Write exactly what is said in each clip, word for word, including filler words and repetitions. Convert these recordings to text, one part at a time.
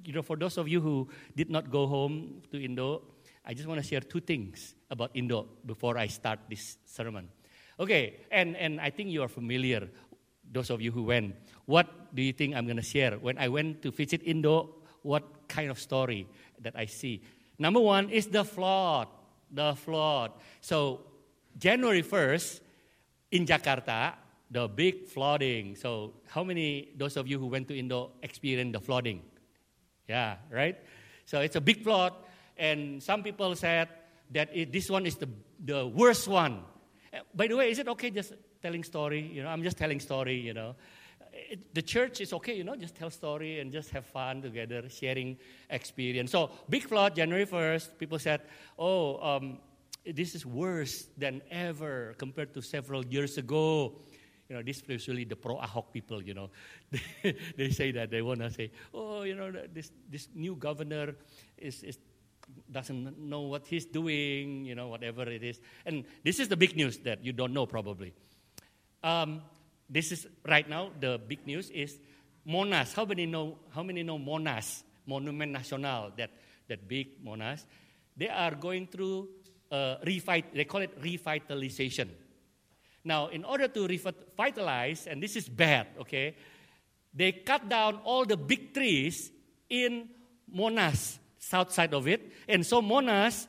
you know, for those of you who did not go home to Indo, I just want to share two things about Indo before I start this sermon. Okay, and, and I think you are familiar, those of you who went. What do you think I'm going to share? When I went to visit Indo, what kind of story that I see? Number one is the flood. The flood. So January first, in Jakarta, the big flooding. So how many, those of you who went to Indo, experienced the flooding? Yeah, right? So it's a big flood, and some people said that it, this one is the, the worst one. By the way, is it okay just telling story? You know, I'm just telling story, you know. It, the church is okay, you know, just tell story and just have fun together, sharing experience. So, big flood, January first, people said, oh, um, this is worse than ever compared to several years ago. You know, this is really the pro-Ahok people, you know. They, they say that, they want to say, oh, you know, this this new governor is, is doesn't know what he's doing, you know, whatever it is. And this is the big news that you don't know probably. Um, this is, right now, the big news is Monas. How many know, how many know Monas, Monument Nasional, that, that big Monas? They are going through, uh, refight, they call it revitalization. Now, in order to revitalize, and this is bad, okay, they cut down all the big trees in Monas, south side of it. And so Monas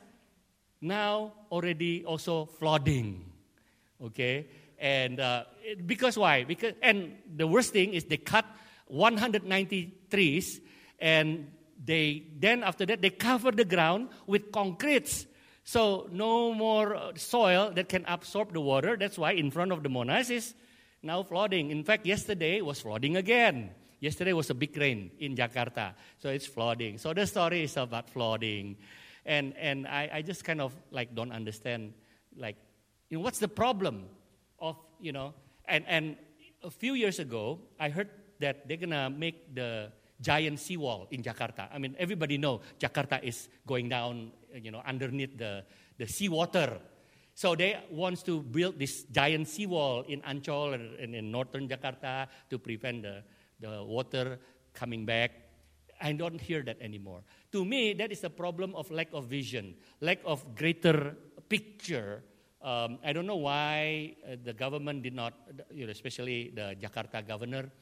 now already also flooding, okay? And uh, it, because why? Because and the worst thing is they cut one hundred ninety trees, and they then after that they cover the ground with concretes. So no more soil that can absorb the water. That's why in front of the Monas is now flooding. In fact, yesterday it was flooding again. Yesterday was a big rain in Jakarta, so it's flooding. So the story is about flooding. And and I, I just kind of like don't understand, like, you know, what's the problem of, you know, and, and a few years ago, I heard that they're going to make the giant seawall in Jakarta. I mean, everybody know Jakarta is going down, you know, underneath the, the seawater. So they want to build this giant seawall in Ancol and in northern Jakarta to prevent the, the water coming back. I don't hear that anymore. To me, that is a problem of lack of vision, lack of greater picture. Um, I don't know why uh, the government did not, you know, especially the Jakarta governor.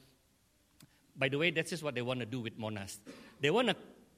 By the way, that's just what they want to do with Monas. They want to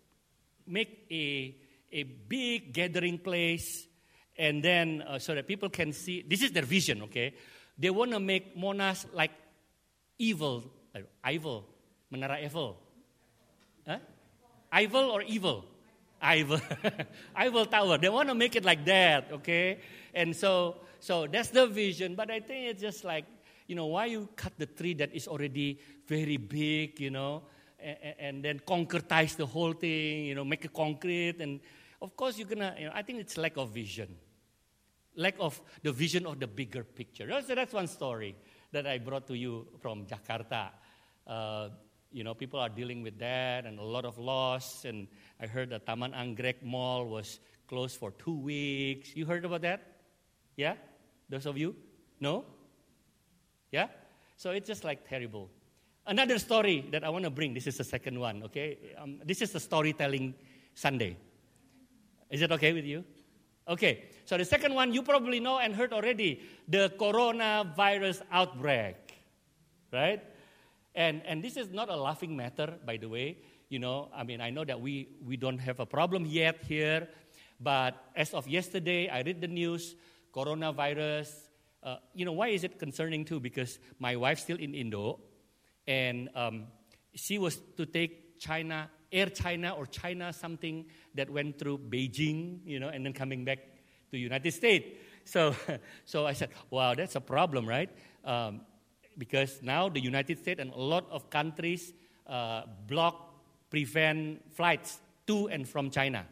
make a, a big gathering place, and then uh, so that people can see. This is their vision, okay? They want to make Monas like evil, uh, Eiffel, Menara Eiffel. Huh? Eiffel or evil? Eiffel. Eiffel Tower. They want to make it like that, okay? And so, so that's the vision. But I think it's just like, you know, why you cut the tree that is already very big, you know, and, and then concretize the whole thing, you know, make it concrete. And of course, you're going to, you know, I think it's lack of vision. Lack of the vision of the bigger picture. So that's one story that I brought to you from Jakarta. Uh, you know, people are dealing with that and a lot of loss. And I heard the Taman Anggrek Mall was closed for two weeks. You heard about that? Yeah? Those of you? No? Yeah? So it's just like terrible. Another story that I want to bring, this is the second one, okay? Um, this is the storytelling Sunday. Is it okay with you? Okay, so the second one you probably know and heard already, the coronavirus outbreak, right? And and this is not a laughing matter, by the way. You know, I mean, I know that we, we don't have a problem yet here, but as of yesterday, I read the news, coronavirus. Uh, you know, why is it concerning too? Because my wife's still in Indo, and um, she was to take China, Air China or China something that went through Beijing, you know, and then coming back to United States. So, so I said, wow, that's a problem, right? Um, because now the United States and a lot of countries uh, block, prevent flights to and from China.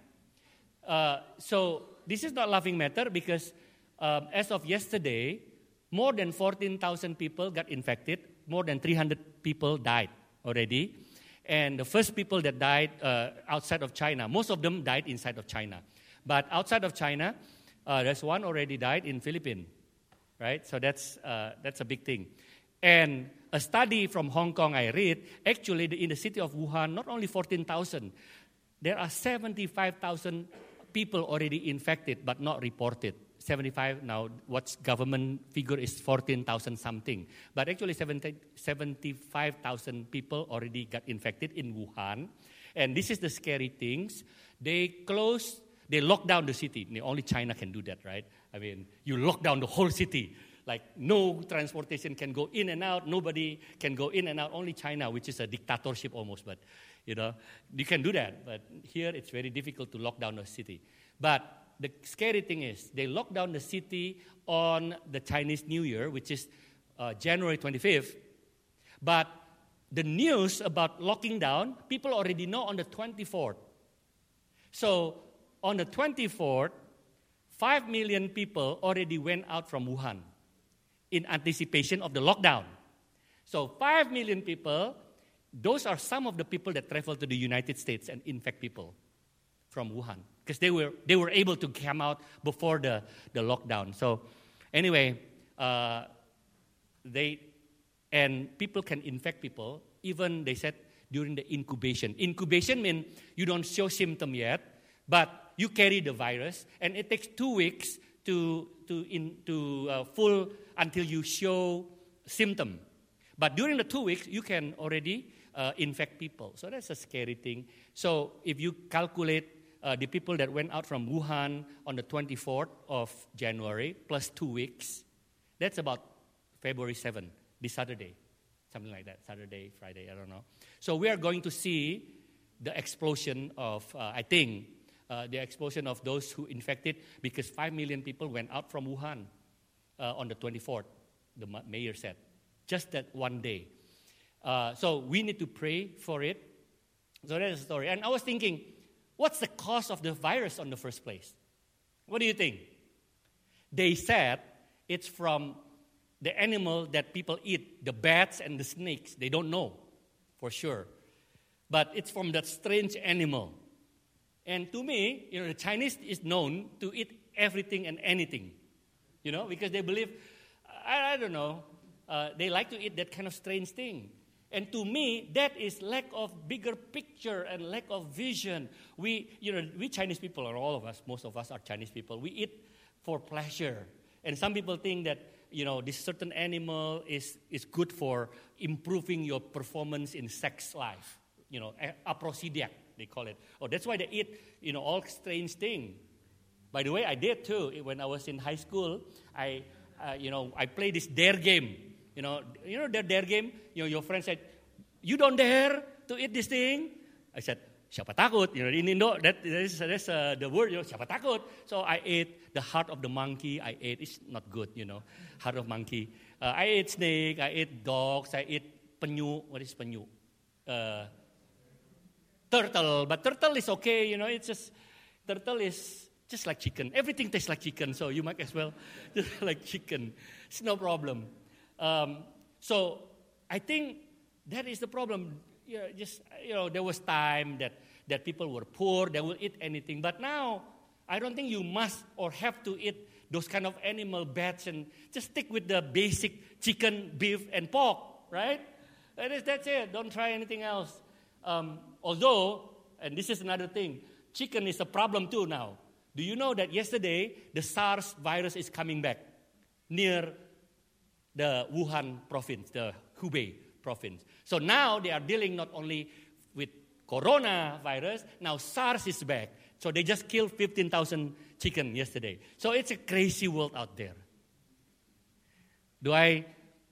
Uh, so this is not laughing matter because Um, as of yesterday, more than fourteen thousand people got infected. More than three hundred people died already. And the first people that died uh, outside of China, most of them died inside of China. But outside of China, uh, there's one already died in Philippines, right? So that's uh, that's a big thing. And a study from Hong Kong I read, actually in the city of Wuhan, not only fourteen thousand, there are seventy-five thousand people already infected but not reported. seventy-five now, what's government figure is fourteen thousand something. But actually seventy-five thousand people already got infected in Wuhan. And this is the scary things. They close, they lock down the city. Only China can do that, right? I mean, you lock down the whole city. Like no transportation can go in and out. Nobody can go in and out. Only China, which is a dictatorship almost. But, you know, you can do that. But here it's very difficult to lock down the city. But the scary thing is they lock down the city on the Chinese New Year, which is uh, January twenty-fifth. But the news about locking down, people already know on the twenty-fourth. So on the twenty-fourth, five million people already went out from Wuhan in anticipation of the lockdown. So five million people, those are some of the people that travel to the United States and infect people from Wuhan. Because they were they were able to come out before the, the lockdown. So anyway, uh, they and people can infect people, even they said during the incubation. Incubation means you don't show symptom yet, but you carry the virus, and it takes two weeks to to in to uh, full until you show symptom. But during the two weeks, you can already uh, infect people. So that's a scary thing. So if you calculate uh, the people that went out from Wuhan on the twenty-fourth of January plus two weeks, that's about February seventh, this Saturday, something like that, Saturday, Friday, I don't know. So we are going to see the explosion of, uh, I think, uh, the explosion of those who infected because five million people went out from Wuhan uh, on the twenty-fourth, the mayor said. Just that one day. Uh, so we need to pray for it. So that's the story. And I was thinking, what's the cause of the virus in the first place? What do you think? They said it's from the animal that people eat, the bats and the snakes. They don't know for sure. But it's from that strange animal. And to me, you know, the Chinese is known to eat everything and anything. You know, because they believe, I, I don't know, Uh, they like to eat that kind of strange thing. And to me, that is lack of bigger picture and lack of vision. We, you know, we Chinese people, or all of us, most of us are Chinese people, we eat for pleasure. And some people think that, you know, this certain animal is, is good for improving your performance in sex life. You know, aphrodisiac, they call it. Oh, that's why they eat, you know, all strange things. By the way, I did too. When I was in high school, I, uh, you know, I played this dare game. You know, you know the dare game? You know, your friend said, you don't dare to eat this thing? I said, siapa takut? You know, in Indo, that, that is, that's uh, the word, you know, siapa takut? So I ate the heart of the monkey. I ate, it's not good, you know, heart of monkey. Uh, I ate snake, I ate dogs, I ate penyu. What is penyu? Uh, turtle, but turtle is okay, you know, it's just, turtle is just like chicken. Everything tastes like chicken, so you might as well just like chicken. It's no problem. Um, so I think that is the problem. You know, just you know, there was time that, that people were poor, they will eat anything. But now, I don't think you must or have to eat those kind of animal bats, and just stick with the basic chicken, beef, and pork, right? That is, that's it. Don't try anything else. Um, although, and this is another thing, chicken is a problem too now. Do you know that yesterday the SARS virus is coming back near the Wuhan province, the Hubei province. So now they are dealing not only with coronavirus, now SARS is back. So they just killed fifteen thousand chicken yesterday. So it's a crazy world out there. Do I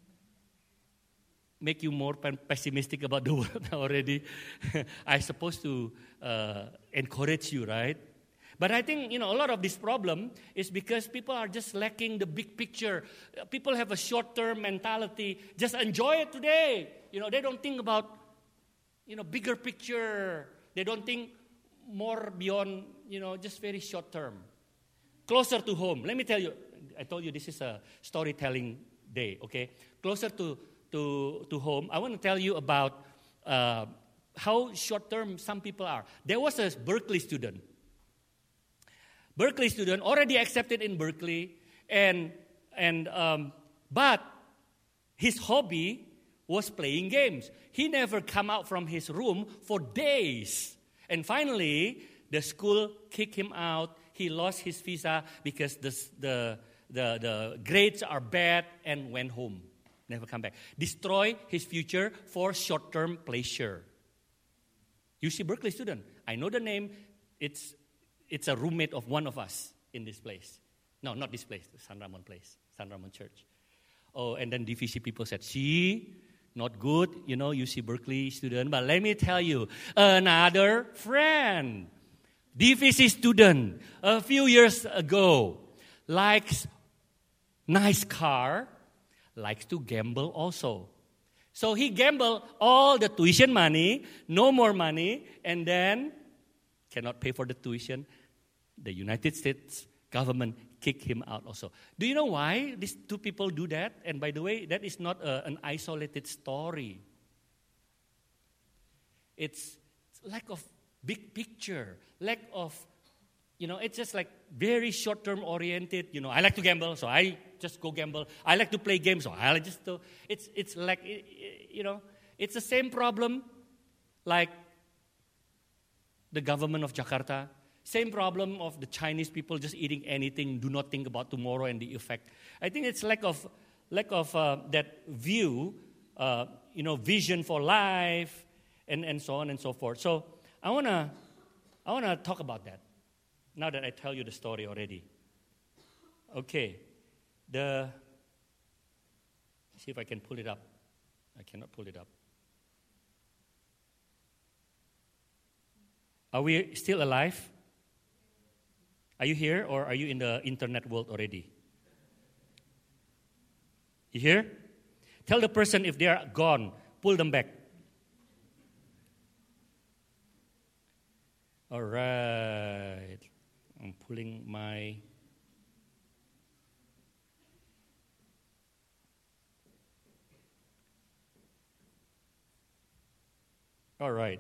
make you more pessimistic about the world already? I'm supposed to uh, encourage you, right? But I think, you know, a lot of this problem is because people are just lacking the big picture. People have a short-term mentality. Just enjoy it today. You know, they don't think about, you know, bigger picture. They don't think more beyond, you know, just very short-term. Closer to home. Let me tell you, I told you this is a storytelling day, okay? Closer to, to, to home, I want to tell you about uh, how short-term some people are. There was a Berkeley student. Berkeley student, already accepted in Berkeley, and and um, but his hobby was playing games. He never come out from his room for days. And finally, the school kicked him out. He lost his visa because the, the, the, the grades are bad and went home. Never come back. Destroy his future for short-term pleasure. U C Berkeley student. I know the name. It's, it's a roommate of one of us in this place. No, not this place. San Ramon place. San Ramon Church. Oh, and then D V C people said, see, not good, you know, U C Berkeley student. But let me tell you, another friend, D V C student, a few years ago, likes nice car, likes to gamble also. So he gambled all the tuition money, no more money, and then cannot pay for the tuition. The United States government kicked him out also. Do you know why these two people do that? And by the way, that is not a, an isolated story. It's lack of big picture, lack of, you know, it's just like very short-term oriented. You know, I like to gamble, so I just go gamble. I like to play games, so I just do. It's, it's like, you know, it's the same problem like the government of Jakarta. Same problem of the Chinese people just eating anything, do not think about tomorrow and the effect. I think it's lack of lack of uh, that view, uh, you know, vision for life, and, and so on and so forth. So I wanna I wanna talk about that now that I tell you the story already. Okay, the see if I can pull it up. I cannot pull it up. Are we still alive? Are you here or are you in the internet world already? You here? Tell the person if they are gone, pull them back. All right. I'm pulling my... All right.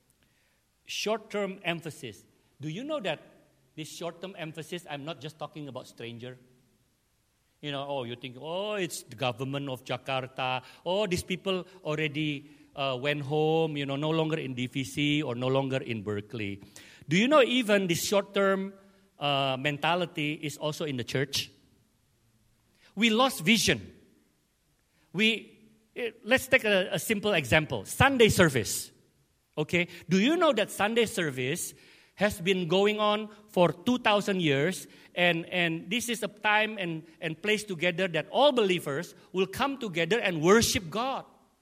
Short-term emphasis. Do you know that this short-term emphasis, I'm not just talking about stranger. You know, oh, you think, oh, it's the government of Jakarta. Oh, these people already uh, went home, you know, no longer in D V C or no longer in Berkeley. Do you know even this short-term uh, mentality is also in the church? We lost vision. We it, let's take a, a simple example. Sunday service. Okay, do you know that Sunday service has been going on for two thousand years, and, and this is a time and, and place together that all believers will come together and worship God.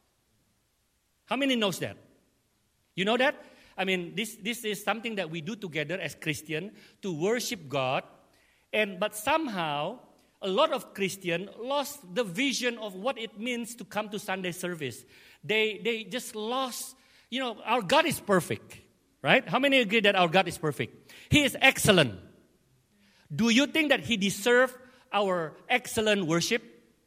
How many knows that? You know that? I mean, this, this is something that we do together as Christians to worship God, and but somehow a lot of Christians lost the vision of what it means to come to Sunday service. They, they just lost, you know, our God is perfect. Right? How many agree that our God is perfect? He is excellent. Do you think that He deserves our excellent worship?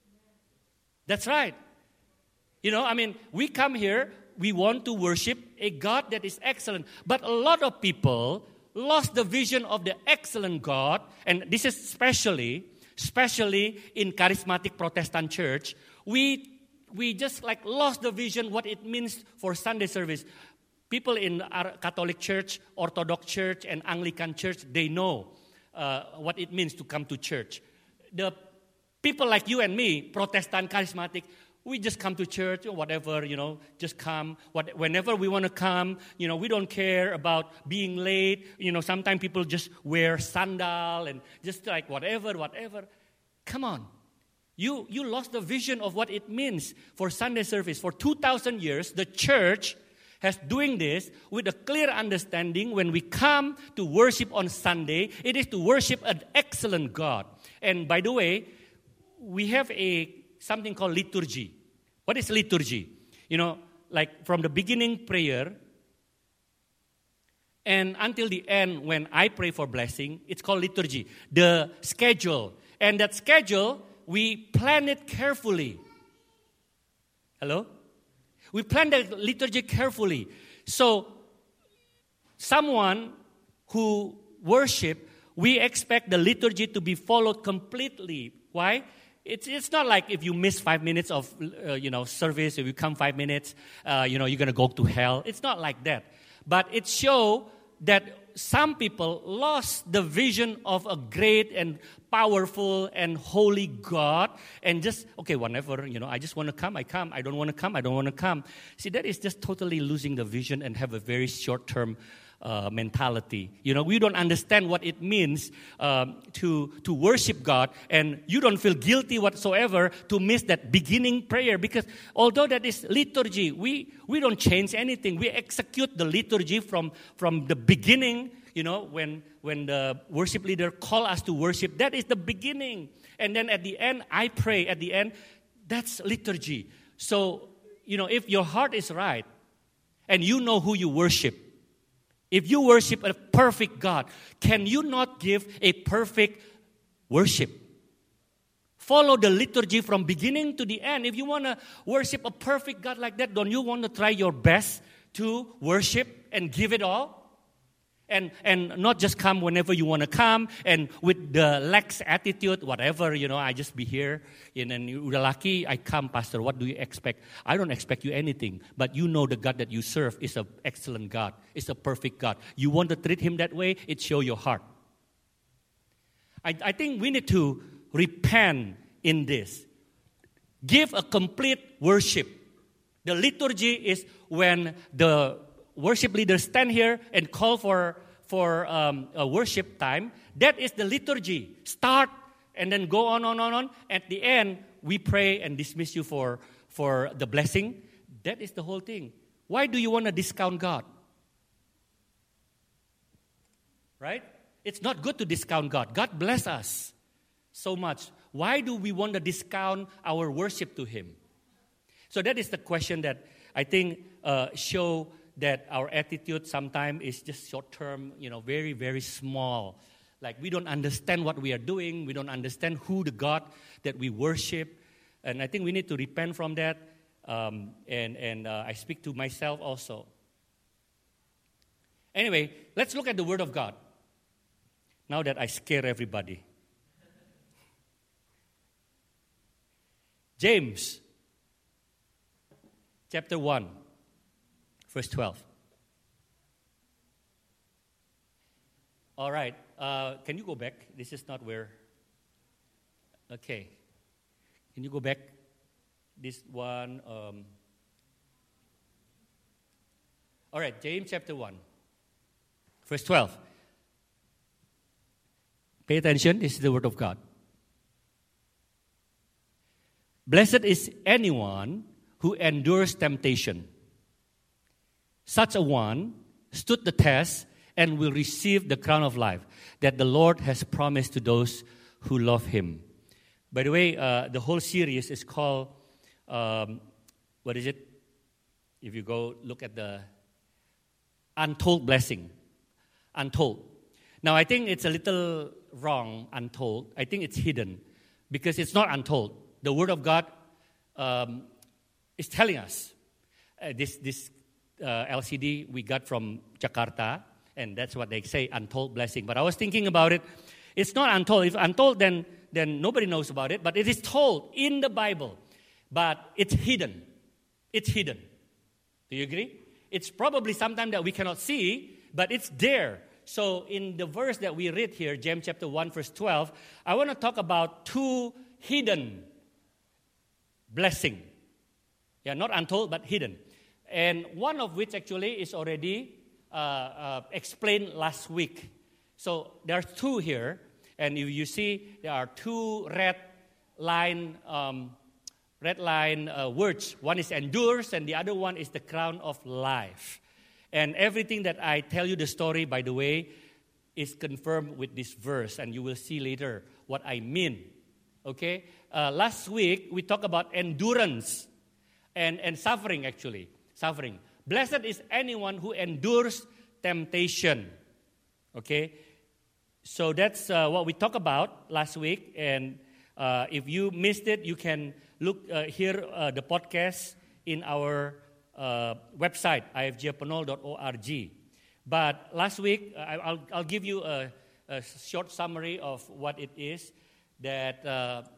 That's right. You know, I mean, we come here, we want to worship a God that is excellent. But a lot of people lost the vision of the excellent God. And this is especially, especially in charismatic Protestant church. We, we just like lost the vision what it means for Sunday service. People in our Catholic Church, Orthodox Church, and Anglican Church, they know uh, what it means to come to church. The people like you and me, Protestant, charismatic, we just come to church or whatever, you know, just come. What, whenever we want to come, you know, we don't care about being late. You know, sometimes people just wear sandal and just like whatever, whatever. Come on. You, you lost the vision of what it means for Sunday service. For two thousand years, the church has doing this with a clear understanding. When we come to worship on Sunday, it is to worship an excellent God. And by the way, we have a something called liturgy. What is liturgy? You know, like from the beginning prayer and until the end when I pray for blessing, it's called liturgy. The schedule. And that schedule, we plan it carefully. Hello? We plan the liturgy carefully. So, someone who worship, we expect the liturgy to be followed completely. Why? It's it's not like if you miss five minutes of uh, you know service, if you come five minutes, uh, you know you're gonna go to hell. It's not like that. But it shows that some people lost the vision of a great and powerful and holy God, and just okay, whenever you know, I just want to come, I come. I don't want to come, I don't want to come. See, that is just totally losing the vision and have a very short-term Uh, mentality. You know, we don't understand what it means um, to to worship God, and you don't feel guilty whatsoever to miss that beginning prayer, because although that is liturgy, we we don't change anything. We execute the liturgy from from the beginning. You know, when when the worship leader call us to worship, that is the beginning, and then at the end, I pray. At the end, that's liturgy. So you know, if your heart is right, and you know who you worship. If you worship a perfect God, can you not give a perfect worship? Follow the liturgy from beginning to the end. If you want to worship a perfect God like that, don't you want to try your best to worship and give it all? And and not just come whenever you want to come and with the lax attitude, whatever, you know, I just be here. And then udah laki, I come, Pastor, what do you expect? I don't expect you anything. But you know the God that you serve is an excellent God. It's a perfect God. You want to treat Him that way, it shows your heart. I, I think we need to repent in this. Give a complete worship. The liturgy is when the worship leaders stand here and call for, for um, a worship time. That is the liturgy. Start and then go on, on, on, on. At the end, we pray and dismiss you for, for the blessing. That is the whole thing. Why do you want to discount God? Right? It's not good to discount God. God bless us so much. Why do we want to discount our worship to Him? So that is the question that I think uh, show that our attitude sometimes is just short-term, you know, very, very small. Like we don't understand what we are doing. We don't understand who the God that we worship. And I think we need to repent from that. Um, and and uh, I speak to myself also. Anyway, let's look at the Word of God. Now that I scare everybody. James, chapter one. Verse twelve. All right. Uh, can you go back? This is not where. Okay. Can you go back? This one. Um... All right. James chapter one. Verse twelve. Pay attention. This is the word of God. Blessed is anyone who endures temptation. Such a one stood the test and will receive the crown of life that the Lord has promised to those who love Him. By the way, uh, the whole series is called, um, what is it? If you go look at the untold blessing. Untold. Now, I think it's a little wrong, untold. I think it's hidden because it's not untold. The Word of God um, is telling us uh, this this Uh, L C D we got from Jakarta, and that's what they say, untold blessing. But I was thinking about it. It's not untold. If untold, then, then nobody knows about it. But it is told in the Bible. But it's hidden. It's hidden. Do you agree? It's probably something that we cannot see, but it's there. So in the verse that we read here, James chapter one, verse twelve, I want to talk about two hidden blessing. Yeah, not untold, but hidden. And one of which actually is already uh, uh, explained last week. So there are two here. And if you see, there are two red line, um, red line uh, words. One is endures, and the other one is the crown of life. And everything that I tell you the story, by the way, is confirmed with this verse. And you will see later what I mean. Okay? Uh, last week, we talked about endurance and, and suffering, actually. Suffering. Blessed is anyone who endures temptation. Okay? So that's uh, what we talked about last week. And uh, if you missed it, you can look uh, hear uh, the podcast in our uh, website, i f g apanol dot org. But last week, I, I'll, I'll give you a, a short summary of what it is that uh,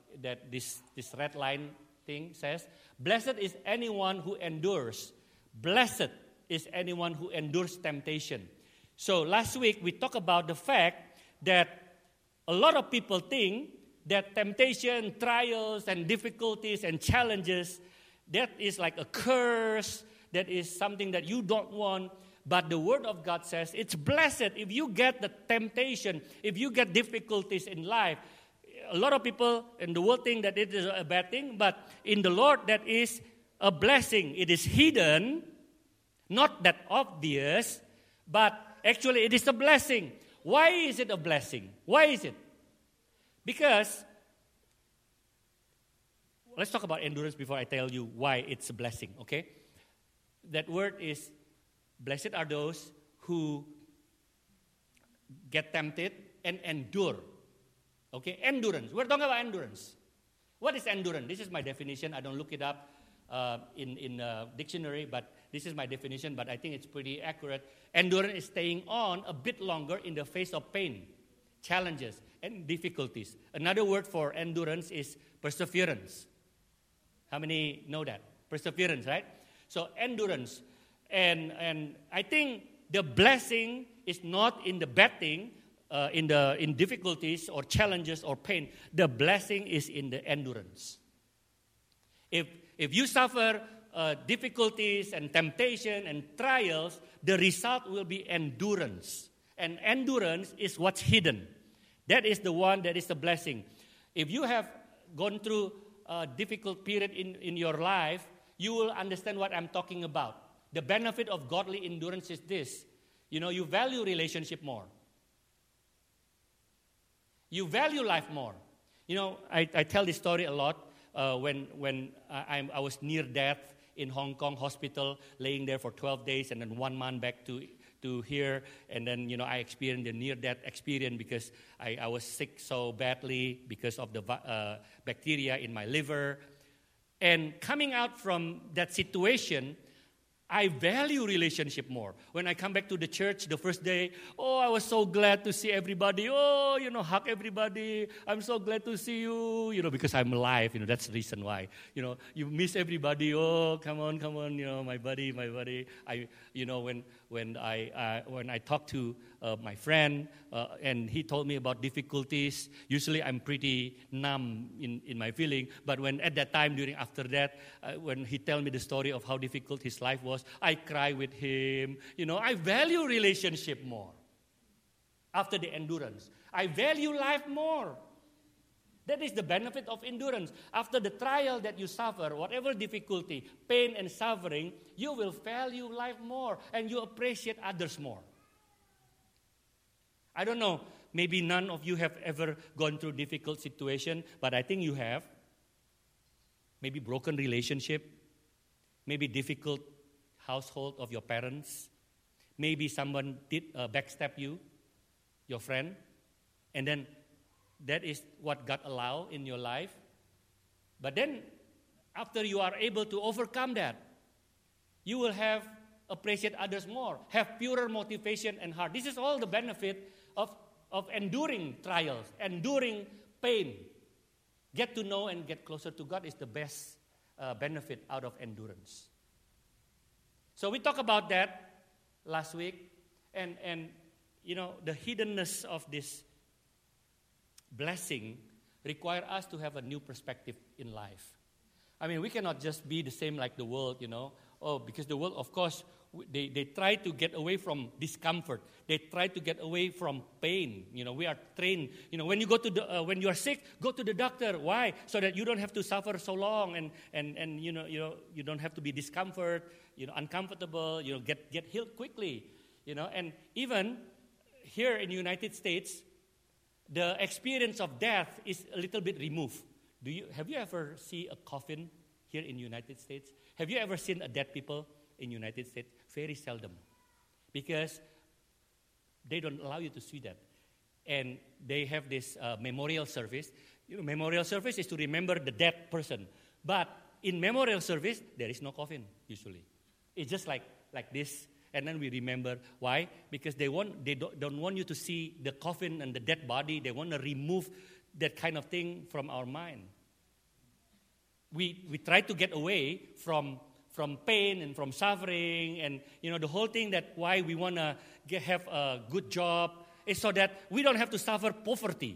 that this, this red line thing says, blessed is anyone who endures. Blessed is anyone who endures temptation. So last week we talked about the fact that a lot of people think that temptation, trials, and difficulties and challenges, that is like a curse, that is something that you don't want. But the Word of God says it's blessed if you get the temptation, if you get difficulties in life. A lot of people in the world think that it is a bad thing, but in the Lord that is a blessing. It is hidden, not that obvious, but actually it is a blessing. Why is it a blessing? Why is it? Because, let's talk about endurance before I tell you why it's a blessing, okay? That word is, blessed are those who get tempted and endure. Okay, endurance. We're talking about endurance. What is endurance? This is my definition. I don't look it up uh, in in a dictionary, but this is my definition. But I think it's pretty accurate. Endurance is staying on a bit longer in the face of pain, challenges, and difficulties. Another word for endurance is perseverance. How many know that? Perseverance, right? So endurance. And, and I think the blessing is not in the bad thing, uh, in the in difficulties or challenges or pain. The blessing is in the endurance. If if you suffer uh, difficulties and temptation and trials, the result will be endurance. And endurance is what's hidden. That is the one that is the blessing. If you have gone through a difficult period in, in your life, you will understand what I'm talking about. The benefit of godly endurance is this. You know, you value relationship more. You value life more. You know, I, I tell this story a lot uh, when when I, I was near death in Hong Kong hospital, laying there for twelve days and then one month back to, to here. And then, you know, I experienced the near-death experience because I, I was sick so badly because of the uh, bacteria in my liver. And coming out from that situation, I value relationship more. When I come back to the church the first day, oh, I was so glad to see everybody. Oh, you know, hug everybody. I'm so glad to see you, you know, because I'm alive. You know, that's the reason why. You know, you miss everybody. Oh, come on, come on, you know, my buddy, my buddy. I, you know, when when I uh, when I talk to uh, my friend uh, and he told me about difficulties, usually I'm pretty numb in, in my feeling. But when at that time, during after that, uh, when he tell me the story of how difficult his life was, I cry with him. You know, I value relationship more after the endurance. I value life more. That is the benefit of endurance. After the trial that you suffer, whatever difficulty, pain and suffering, you will value life more and you appreciate others more. I don't know, maybe none of you have ever gone through difficult situation, but I think you have. Maybe broken relationship, maybe difficult household of your parents. Maybe someone did uh, backstab you, your friend, and then that is what God allowed in your life. But then, after you are able to overcome that, you will have appreciate others more, have purer motivation and heart. This is all the benefit of, of enduring trials, enduring pain. Get to know and get closer to God is the best uh, benefit out of endurance. So we talked about that last week, and, and you know, the hiddenness of this blessing require us to have a new perspective in life. I mean, we cannot just be the same like the world, you know. Oh, because the world, of course, they, they try to get away from discomfort. They try to get away from pain. You know, we are trained. You know, when you go to the, uh, when you are sick, go to the doctor. Why? So that you don't have to suffer so long, and and and you know, you know, you don't have to be discomfort, you know, uncomfortable. You know, get get healed quickly. You know, and even here in the United States, the experience of death is a little bit removed. Do you have you ever seen a coffin here in the United States? Have you ever seen a dead people in the United States? Very seldom, because they don't allow you to see that. And they have this uh, memorial service. You know, memorial service is to remember the dead person. But in memorial service, there is no coffin usually. It's just like like this. And then we remember. Why? Because they want they don't, don't want you to see the coffin and the dead body. They want to remove that kind of thing from our mind. we, we try to get away from, from pain and from suffering and, you know, the whole thing that why we want to have a good job is so that we don't have to suffer poverty.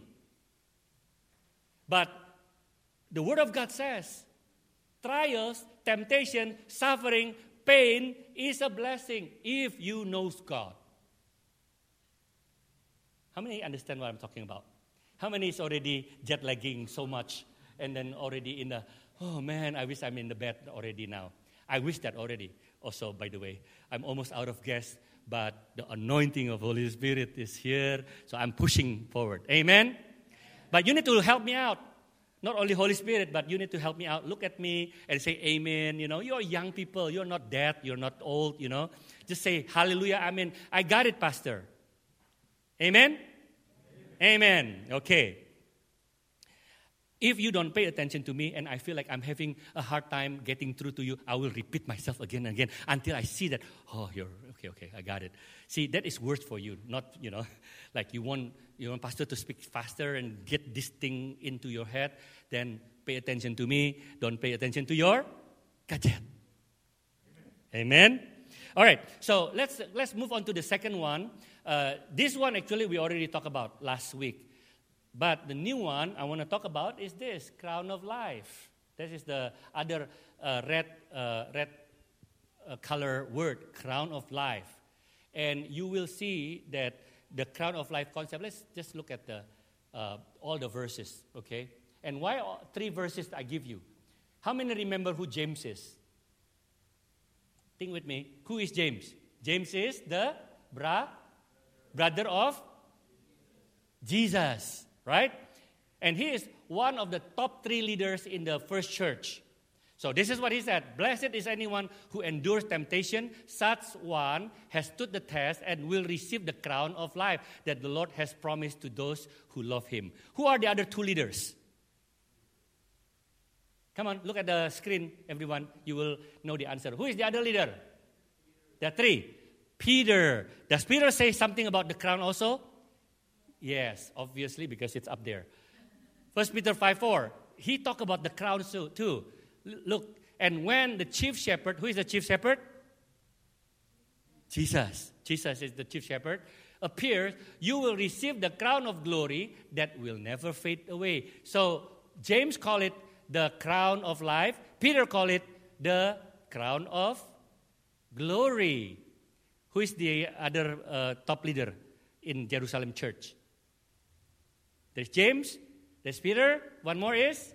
But the Word of God says, trials, temptation, suffering, pain is a blessing if you know God. How many understand what I'm talking about? How many is already jet lagging so much and then already in the, oh man, I wish I'm in the bed already now. I wish that already. Also, by the way, I'm almost out of gas, but the anointing of Holy Spirit is here, so I'm pushing forward. Amen? But you need to help me out. Not only Holy Spirit, but you need to help me out. Look at me and say amen. You know, you're young people. You're not dead. You're not old, you know. Just say hallelujah, amen. I got it, Pastor. Amen? Amen. Amen. Okay. If you don't pay attention to me and I feel like I'm having a hard time getting through to you, I will repeat myself again and again until I see that, oh, you're, okay, okay, I got it. See, that is worse for you. Not, you know, like you want, you want Pastor to speak faster and get this thing into your head, then pay attention to me. Don't pay attention to your gadget. Amen? Amen? All right, so let's, let's move on to the second one. Uh, this one, actually, we already talked about last week. But the new one I want to talk about is this, crown of life. This is the other uh, red, uh, red uh, color word, crown of life. And you will see that the crown of life concept, let's just look at the uh, all the verses, okay? And why all, three verses I give you? How many remember who James is? Think with me. Who is James? James is the bra, brother of Jesus. Right? And he is one of the top three leaders in the first church. So this is what he said. Blessed is anyone who endures temptation. Such one has stood the test and will receive the crown of life that the Lord has promised to those who love him. Who are the other two leaders? Come on, look at the screen, everyone. You will know the answer. Who is the other leader? There are three. Peter. Does Peter say something about the crown also? Yes, obviously, because it's up there. First Peter five four, he talked about the crown too. Look, and when the chief shepherd, who is the chief shepherd? Jesus. Jesus is the chief shepherd. Appears, you will receive the crown of glory that will never fade away. So James called it the crown of life. Peter called it the crown of glory. Who is the other uh, top leader in Jerusalem church? There's James, there's Peter, one more is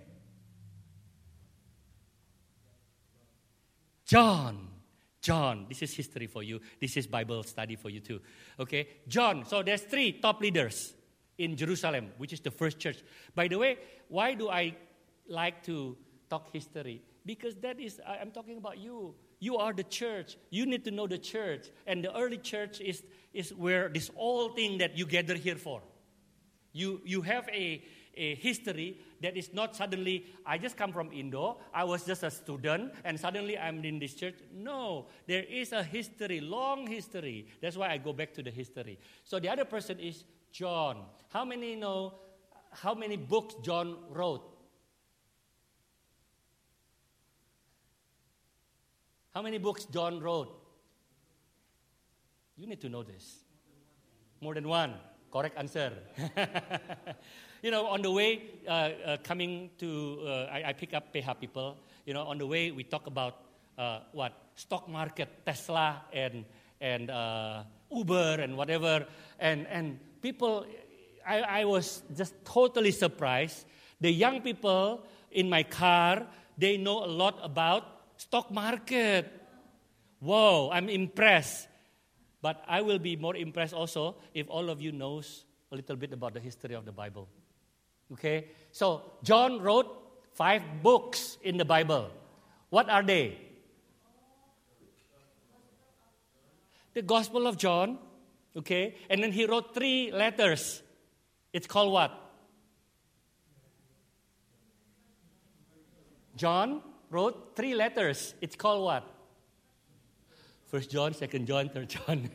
John. John, this is history for you. This is Bible study for you too. Okay, John. So there's three top leaders in Jerusalem, which is the first church. By the way, why do I like to talk history? Because that is, I'm talking about you. You are the church. You need to know the church. And the early church is, is where this whole thing that you gather here for. You you have a, a history that is not suddenly, I just come from Indo, I was just a student, and suddenly I'm in this church. No, there is a history, long history. That's why I go back to the history. So the other person is John. How many know how many books John wrote? How many books John wrote? You need to know this. More than one. Correct answer. You know, on the way uh, uh, coming to, uh, I, I pick up P H people. You know, on the way we talk about uh, what stock market, Tesla and and uh, Uber and whatever, and and people. I, I was just totally surprised. The young people in my car, they know a lot about stock market. Whoa, I'm impressed. But I will be more impressed also if all of you knows a little bit about the history of the Bible. Okay? So, John wrote five books in the Bible. What are they? The Gospel of John. Okay? And then he wrote three letters. It's called what? John wrote three letters. It's called what? First John, Second John, Third John.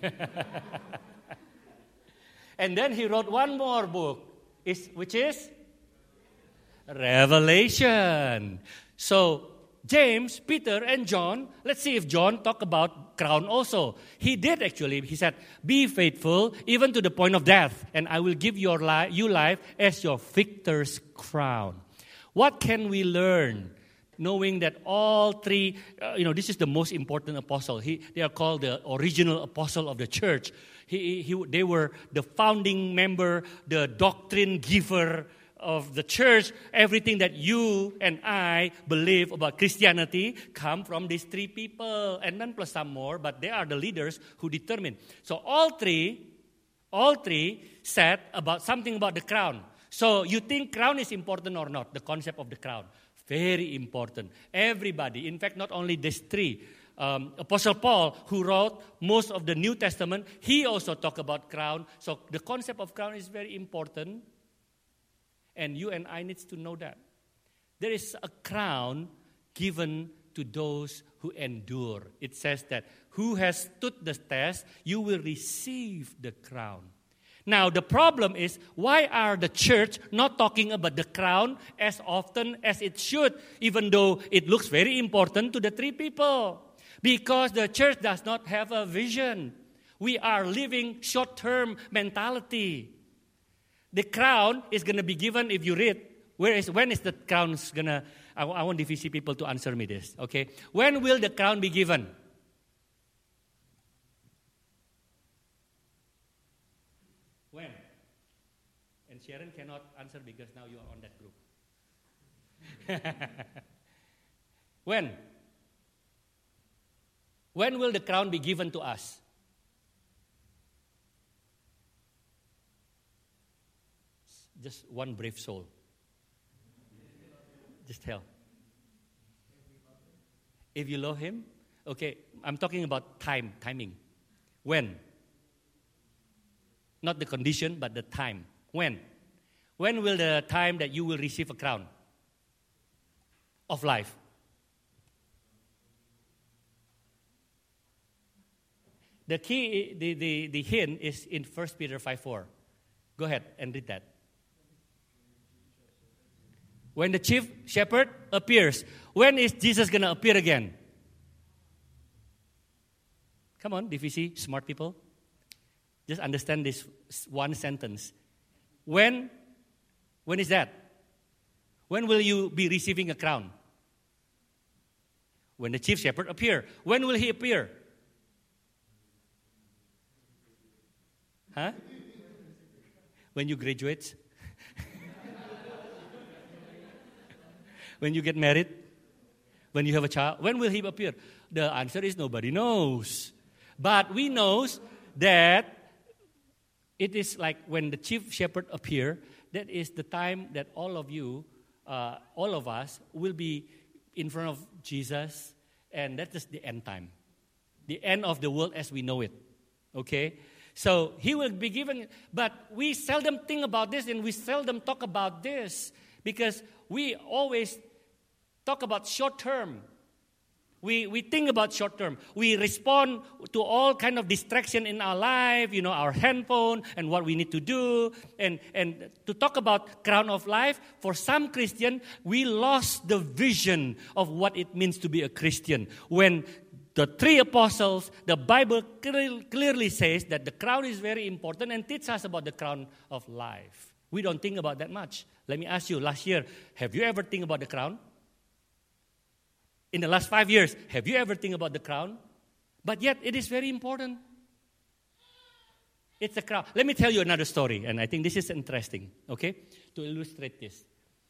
And then he wrote one more book, is, which is Revelation. So James, Peter, and John, let's see if John talk about crown also. He did actually. He said, be faithful even to the point of death, and I will give your li- you life as your victor's crown. What can we learn knowing that all three, uh, you know, this is the most important apostle. He, they are called the original apostle of the church. He, he, they were the founding member, the doctrine giver of the church. Everything that you and I believe about Christianity come from these three people, and then plus some more, but they are the leaders who determine. So all three, all three said about something about the crown. So you think crown is important or not? The concept of the crown. Very important. Everybody, in fact, not only these three. Um, Apostle Paul, who wrote most of the New Testament, he also talked about crown. So the concept of crown is very important. And you and I need to know that. There is a crown given to those who endure. It says that who has stood the test, you will receive the crown. Now, the problem is, why are the church not talking about the crown as often as it should, even though it looks very important to the three people? Because the church does not have a vision. We are living short-term mentality. The crown is going to be given, if you read, where is, when is the crown going to, I, I want D V C people to answer me this, okay? When will the crown be given? When? And Sharon cannot answer because now you are on that group. When? When will the crown be given to us? Just one brave soul. Just tell. If you love him, okay, I'm talking about time, timing. When? Not the condition, but the time. When? When will the time that you will receive a crown of life? The key, the, the, the hint is in First Peter five four. Go ahead and read that. When the chief shepherd appears. When is Jesus going to appear again? Come on, D V C, smart people. Just understand this one sentence. When? When is that? When will you be receiving a crown? When the chief shepherd appear. When will he appear? Huh? When you graduate? When you get married? When you have a child? When will he appear? The answer is nobody knows. But we know that it is like when the chief shepherd appear, that is the time that all of you, uh, all of us, will be in front of Jesus, and that is the end time. The end of the world as we know it. Okay? So he will be given, but we seldom think about this and we seldom talk about this because we always talk about short term. We we think about short term. We respond to all kind of distraction in our life, you know, our handphone and what we need to do. And, and to talk about crown of life, for some Christian, we lost the vision of what it means to be a Christian. When the three apostles, the Bible clearly says that the crown is very important and teaches us about the crown of life. We don't think about that much. Let me ask you, last year, have you ever think about the crown? In the last five years, have you ever think about the crown? But yet, it is very important. It's a crown. Let me tell you another story, and I think this is interesting, okay, to illustrate this.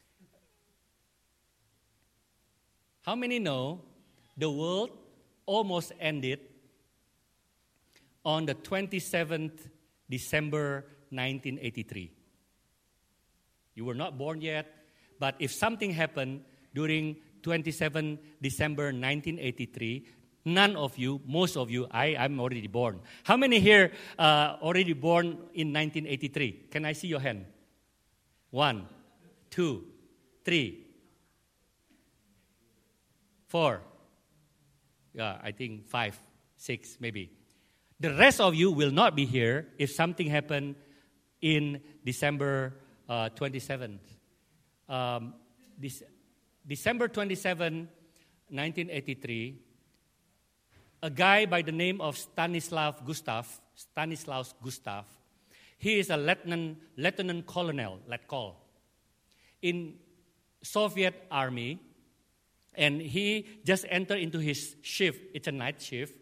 How many know the world almost ended on the twenty-seventh December nineteen eighty-three? You were not born yet, but if something happened during twenty-seventh December nineteen eighty-three, none of you, most of you, I, I'm already born. How many here uh, already born in nineteen eighty-three? Can I see your hand? One, two, three, four. Yeah, I think five, six, maybe. The rest of you will not be here if something happened in December uh, twenty-seventh. Um, this, December twenty-seventh, nineteen eighty-three, a guy by the name of Stanislav Gustav, Stanislaus Gustav, he is a lieutenant, lieutenant colonel, let call, in Soviet army, and he just entered into his shift. It's a night shift,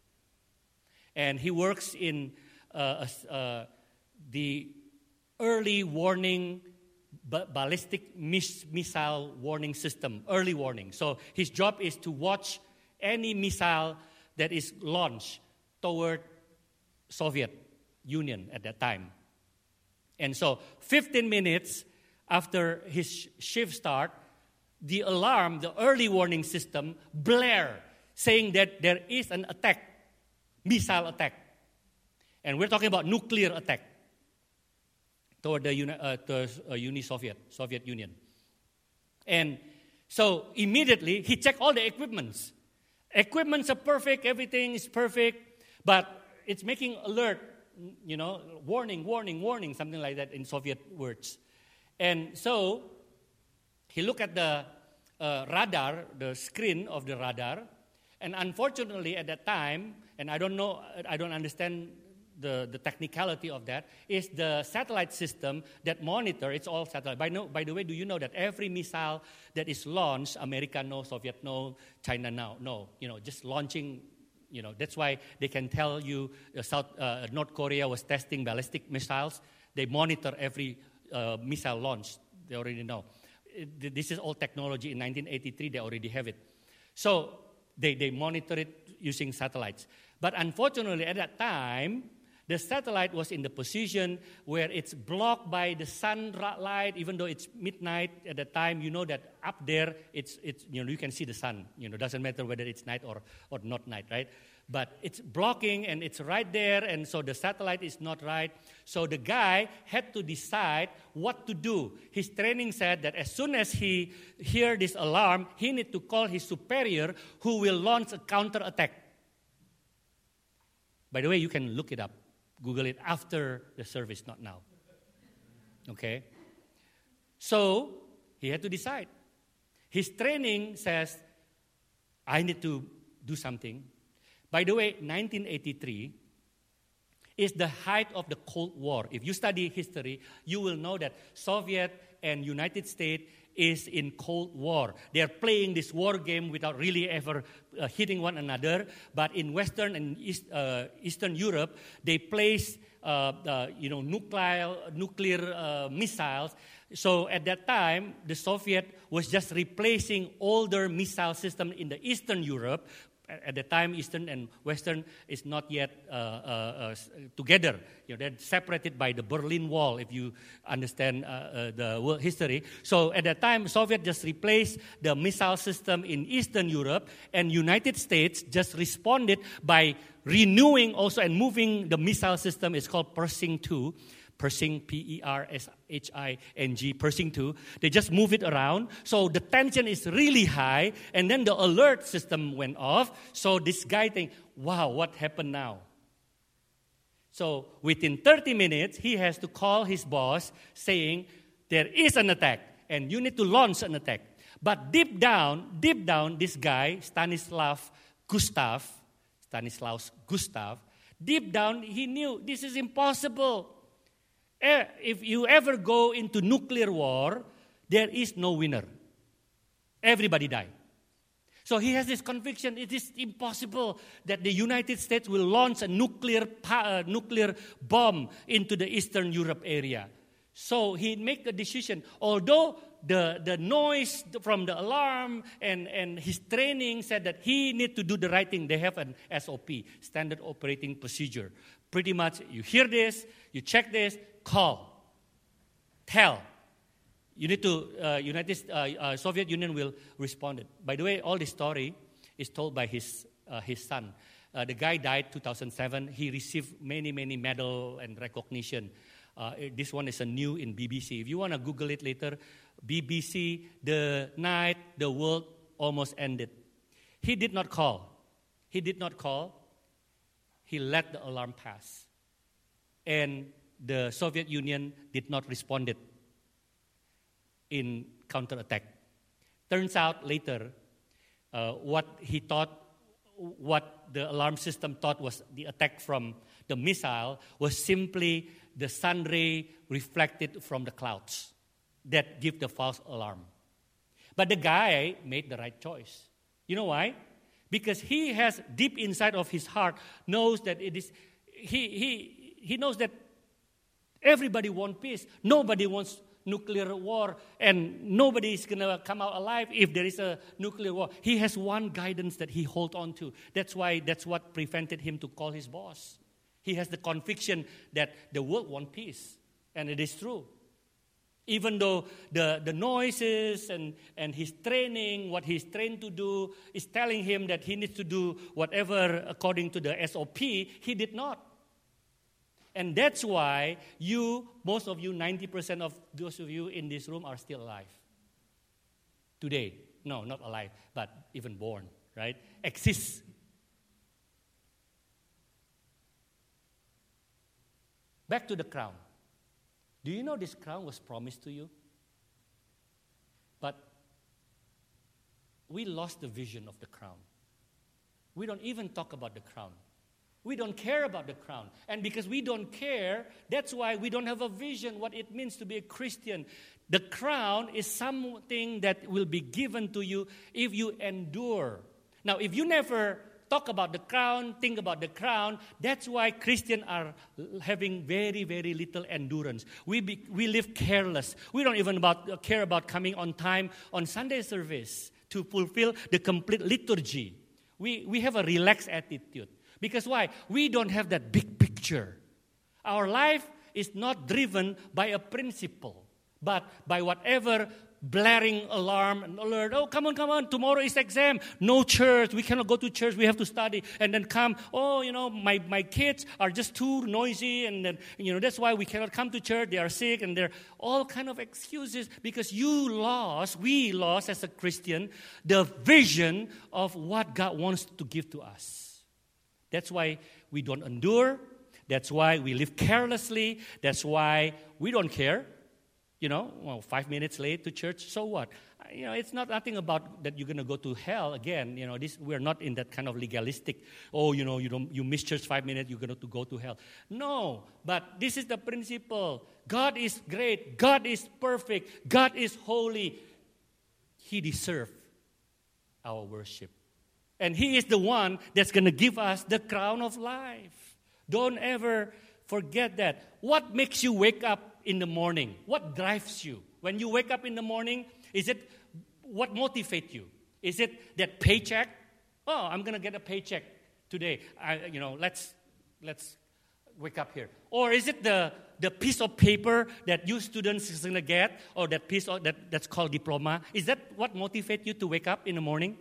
and he works in uh, uh, the early warning ba- ballistic mis- missile warning system, early warning. So his job is to watch any missile that is launched toward Soviet Union at that time. And so fifteen minutes after his shift start, the alarm, the early warning system blare, saying that there is an attack, missile attack. And we're talking about nuclear attack toward the uni, uh, the, uh, Uni-Soviet, Soviet Union. And so immediately he checked all the equipments. Equipments are perfect, everything is perfect, but it's making alert, you know, warning, warning, warning, something like that in Soviet words. And so he looked at the uh, radar, the screen of the radar, and unfortunately at that time, and I don't know, I don't understand the, the technicality of that, is the satellite system that monitor, it's all satellite. By, no, by the way, do you know that every missile that is launched, America no, Soviet no, China no, no, you know, just launching, you know, that's why they can tell you uh, South, uh, North Korea was testing ballistic missiles. They monitor every uh, missile launch. They already know. It, this is all technology. In nineteen eighty-three, they already have it. So they, they monitor it using satellites. But unfortunately, at that time, the satellite was in the position where it's blocked by the sunlight, even though it's midnight at the time. You know that up there, it's, it's you know, you can see the sun. You know, doesn't matter whether it's night or, or not night, right? But it's blocking, and it's right there, and so the satellite is not right. So the guy had to decide what to do. His training said that as soon as he hear this alarm, he need to call his superior who will launch a counterattack. By the way, you can look it up. Google it after the service, not now. Okay? So, he had to decide. His training says, I need to do something. By the way, nineteen eighty-three is the height of the Cold War. If you study history, you will know that Soviet and United States is in Cold War. They are playing this war game without really ever uh, hitting one another. But in Western and East, uh, Eastern Europe, they place uh, uh, you know nuclear nuclear uh, missiles. So at that time, the Soviet was just replacing older missile system in the Eastern Europe. At the time, Eastern and Western is not yet uh, uh, uh, together. You know, they're separated by the Berlin Wall, if you understand uh, uh, the world history. So at that time, Soviet just replaced the missile system in Eastern Europe, and United States just responded by renewing also and moving the missile system. It's called Pershing two. Pershing, P E R S H I N G, Pershing two. They just move it around. So the tension is really high. And then the alert system went off. So this guy thinks, wow, what happened now? So within thirty minutes, he has to call his boss saying, there is an attack and you need to launch an attack. But deep down, deep down, this guy, Stanislav Gustav, Stanislaus Gustav, deep down, he knew this is impossible. If you ever go into nuclear war, there is no winner. Everybody die. So he has this conviction, it is impossible that the United States will launch a nuclear, uh, nuclear bomb into the Eastern Europe area. So he made a decision, although the, the noise from the alarm and, and his training said that he need to do the right thing. They have an S O P, Standard Operating Procedure. Pretty much, you hear this, you check this, call, tell. You need to, uh, United uh, uh, Soviet Union will respond. By the way, all this story is told by his uh, his son. Uh, the guy died two thousand seven. He received many, many medal and recognition. Uh, this one is a new in B B C. If you want to Google it later, B B C, the night the world almost ended. He did not call. He did not call. He let the alarm pass. And the Soviet Union did not respond in counterattack. Turns out later, uh, what he thought, what the alarm system thought was the attack from the missile was simply the sun ray reflected from the clouds that give the false alarm. But the guy made the right choice. You know why? Because he has deep inside of his heart knows that it is, he, he, he knows that everybody wants peace. Nobody wants nuclear war, and nobody is going to come out alive if there is a nuclear war. He has one guidance that he holds on to. That's why that's what prevented him to call his boss. He has the conviction that the world wants peace, and it is true. Even though the, the noises and, and his training, what he's trained to do, is telling him that he needs to do whatever according to the S O P, he did not. And that's why you, most of you, ninety percent of those of you in this room are still alive. Today. No, not alive, but even born, right? Exists. Back to the crown. Do you know this crown was promised to you? But we lost the vision of the crown. We don't even talk about the crown. We don't care about the crown. And because we don't care, that's why we don't have a vision what it means to be a Christian. The crown is something that will be given to you if you endure. Now, if you never talk about the crown, think about the crown, that's why Christians are having very, very little endurance. We be, we live careless. We don't even about, care about coming on time on Sunday service to fulfill the complete liturgy. We, we have a relaxed attitude. Because why? We don't have that big picture. Our life is not driven by a principle, but by whatever blaring alarm and alert. Oh, come on, come on, tomorrow is exam. No church. We cannot go to church. We have to study. And then come, oh, you know, my, my kids are just too noisy. And then, you know, that's why we cannot come to church. They are sick. And they're all kind of excuses because you lost, we lost as a Christian, the vision of what God wants to give to us. That's why we don't endure. That's why we live carelessly. That's why we don't care. You know, well, five minutes late to church, so what? You know, it's not nothing about that you're going to go to hell again. You know, this we're not in that kind of legalistic, oh, you know, you don't you miss church five minutes, you're going to go to hell. No, but this is the principle. God is great. God is perfect. God is holy. He deserves our worship. And He is the one that's going to give us the crown of life. Don't ever forget that. What makes you wake up in the morning? What drives you? When you wake up in the morning, is it what motivates you? Is it that paycheck? Oh, I'm going to get a paycheck today. I, you know, let's let's wake up here. Or is it the, the piece of paper that you students is going to get, or that piece of, that, that's called diploma? Is that what motivates you to wake up in the morning?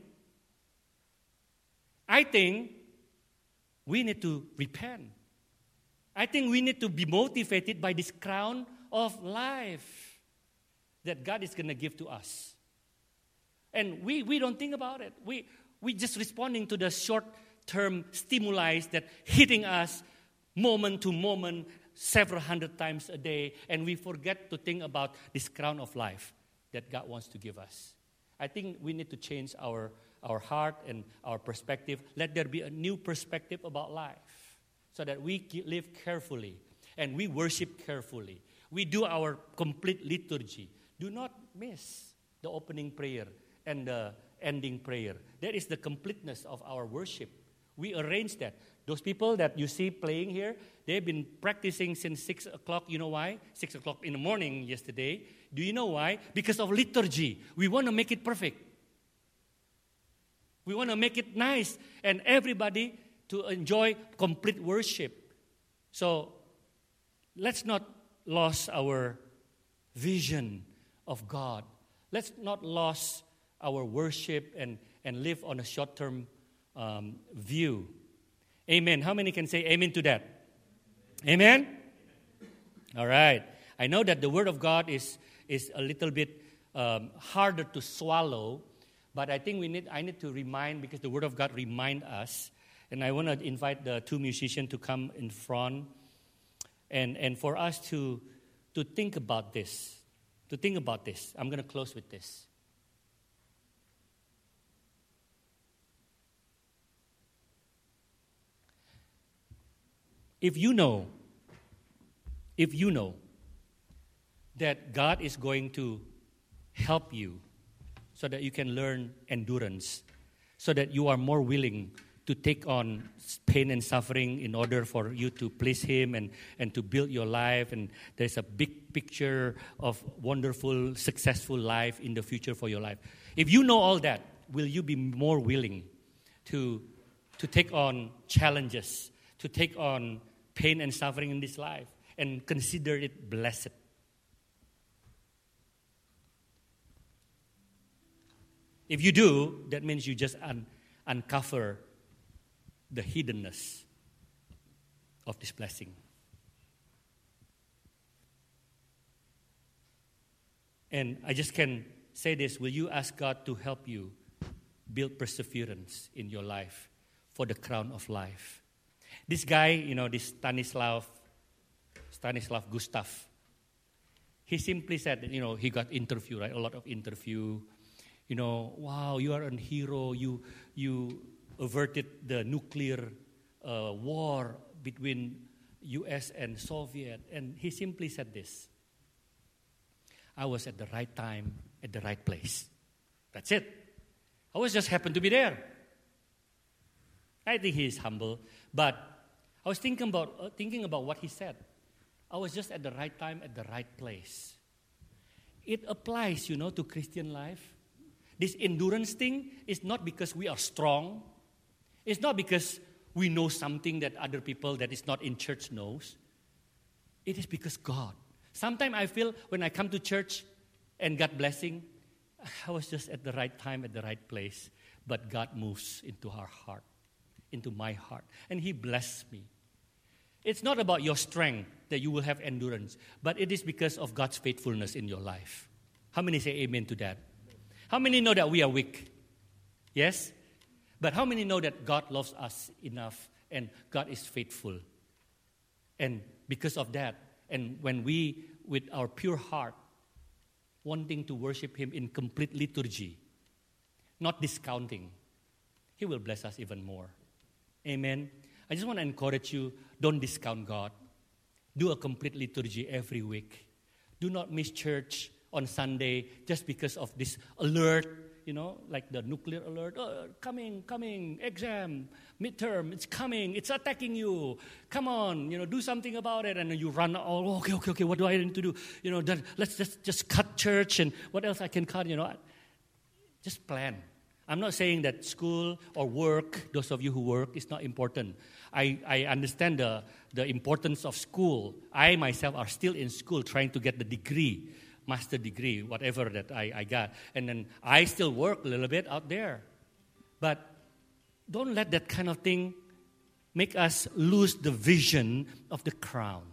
I think we need to repent. I think we need to be motivated by this crown of life that God is going to give to us. And we, we don't think about it. We we just responding to the short-term stimuli that hitting us moment to moment, several hundred times a day, and we forget to think about this crown of life that God wants to give us. I think we need to change our, our heart and our perspective. Let there be a new perspective about life so that we live carefully and we worship carefully. We do our complete liturgy. Do not miss the opening prayer and the ending prayer. That is the completeness of our worship. We arrange that. Those people that you see playing here, they've been practicing since six o'clock. You know why? six o'clock in the morning yesterday. Do you know why? Because of liturgy. We want to make it perfect. We want to make it nice and everybody to enjoy complete worship. So let's not lose our vision of God. Let's not lose our worship and, and live on a short-term um, view. Amen. How many can say amen to that? Amen? All right. I know that the Word of God is, is a little bit um, harder to swallow, but I think we need. I need to remind, because the Word of God reminds us, and I want to invite the two musicians to come in front, and, and for us to, to think about this, to think about this. I'm going to close with this. If you know, if you know that God is going to help you so that you can learn endurance, so that you are more willing to take on pain and suffering in order for you to please Him and, and to build your life, and there's a big picture of wonderful, successful life in the future for your life. If you know all that, will you be more willing to, to take on challenges, to take on pain and suffering in this life, and consider it blessed? If you do, that means you just un- uncover the hiddenness of this blessing. And I just can say this, will you ask God to help you build perseverance in your life for the crown of life? This guy, you know, this Stanislav, Stanislav Gustav, he simply said, you know, he got interview, right? A lot of interview. You know, wow, you are a hero. You you averted the nuclear uh, war between U S and Soviet. And he simply said this: I was at the right time, at the right place. That's it. I was just happened to be there. I think he is humble, but I was thinking about uh, thinking about what he said. I was just at the right time, at the right place. It applies, you know, to Christian life. This endurance thing is not because we are strong. It's not because we know something that other people that is not in church knows. It is because God. Sometimes I feel when I come to church and God blessing, I was just at the right time, at the right place. But God moves into our heart, into my heart. And He blessed me. It's not about your strength that you will have endurance, but it is because of God's faithfulness in your life. How many say amen to that? How many know that we are weak? Yes? But how many know that God loves us enough and God is faithful? And because of that, and when we, with our pure heart, wanting to worship Him in complete liturgy, not discounting, He will bless us even more. Amen? I just want to encourage you, don't discount God. Do a complete liturgy every week. Do not miss church on Sunday just because of this alert, you know, like the nuclear alert. Oh, coming, coming, exam, midterm, it's coming, it's attacking you. Come on, you know, do something about it. And then you run, oh, okay, okay, okay, what do I need to do? You know, then let's just, just cut church and what else I can cut, you know. Just plan. I'm not saying that school or work, those of you who work, is not important. I, I understand the, the importance of school. I myself are still in school trying to get the degree, master degree, whatever that I, I got. And then I still work a little bit out there. But don't let that kind of thing make us lose the vision of the crown.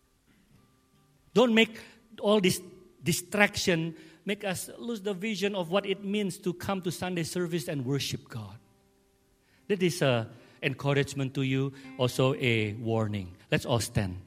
Don't make all this distraction make us lose the vision of what it means to come to Sunday service and worship God. That is an encouragement to you, also a warning. Let's all stand.